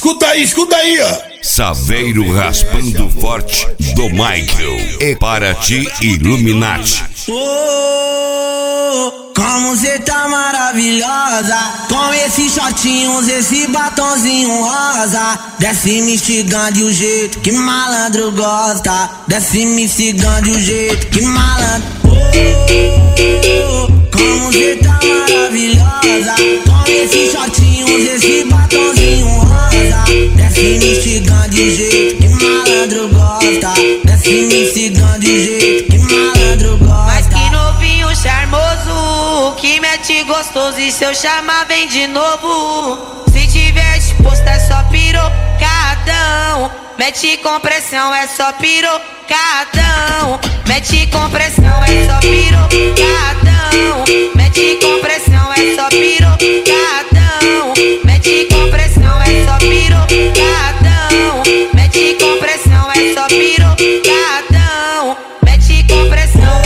Escuta aí, ó. Saveiro raspando forte do Michael. E para ti, Illuminati. Como cê tá maravilhosa, com esses shortinhos, esse batonzinho rosa. Desce me instigando o jeito que malandro gosta. Desce me instigando o jeito que malandro. Como cê tá maravilhosa, com esses shortinhos, esse batonzinho rosa. Desce me instigando o jeito que malandro gosta. Desce me instigando o jeito que malandro gosta. Mas que novinho charmoso, que mete gostoso, e se eu chamar vem de novo. Se tiver disposto é só pirocadão. Mete com pressão é só pirocadão. Mete com pressão é só pirocadão. Mete com pressão é só pirocadão. Mete com pressão é só pirocadão. Mete com pressão é só pirocadão. Mete com pressão.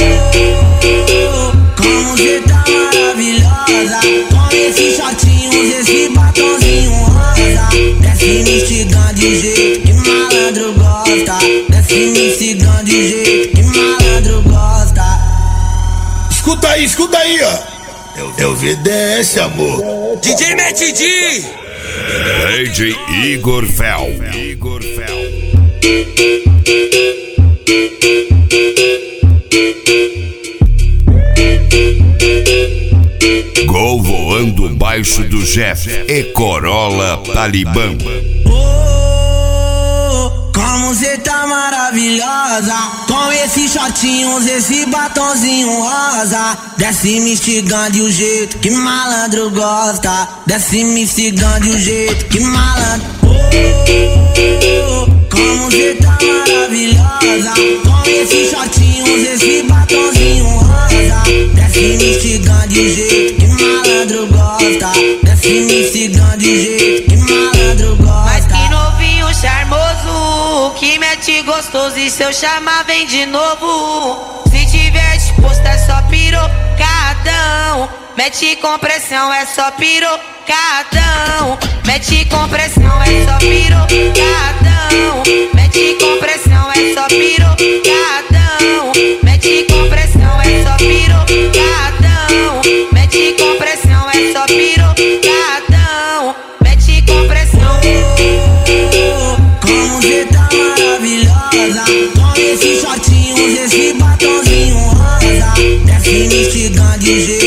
Como cê tá maravilhosa, com esses shortinhos, esse batonzinho rosa. Desce me instigando o jeito que malandro gosta. Desce me instigando o jeito que malandro gosta. Escuta aí, ó. Eu VDS, amor. DJ Mete D. DJ Igor Fel. Gol voando baixo do Jeff e Corolla Talibã. Como cê tá maravilhosa, com esses shortinhos, esse batonzinho rosa. Desce me instigando o jeito que malandro gosta. Desce me instigando o jeito que malandro. Como cê tá maravilhosa, com esses shortinhos, esse batonzinho rosa. Desce me instigando o jeito que malandro gosta. Desce me instigando o jeito que malandro gosta. Mas que novinho charmoso, que mete gostoso, e se eu chamar vem de novo. Se tiver disposto é só pirocadão. Mete com pressão é só pirocadão. Mete com pressão é só pirocadão. Mete com pressão é só pirocadão. Mete com pressão é só pirocadão. Mete com pressão é só pirocadão. Mete com pressão. Como cê tá maravilhosa, com esses shortinhos, esse batonzinho rosa. Desce me instigando o jeito